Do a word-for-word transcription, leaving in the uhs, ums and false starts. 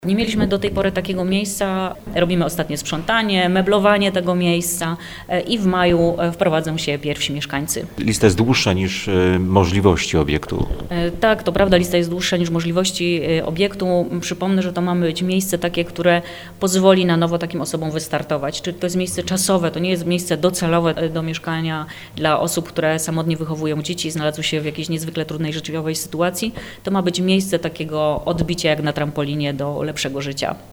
Nie mieliśmy do tej pory takiego miejsca, robimy ostatnie sprzątanie, meblowanie tego miejsca i w maju wprowadzą się pierwsi mieszkańcy. Lista jest dłuższa niż możliwości obiektu. Tak, to prawda, lista jest dłuższa niż możliwości obiektu. Przypomnę, że to ma być miejsce takie, które pozwoli na nowo takim osobom wystartować. Czyli to jest miejsce czasowe, to nie jest miejsce docelowe do mieszkania dla osób, które samotnie wychowują dzieci i znalazły się w jakiejś niezwykle trudnej życiowej sytuacji. To ma być miejsce takiego odbicia jak na trampolinie do lepszego życia.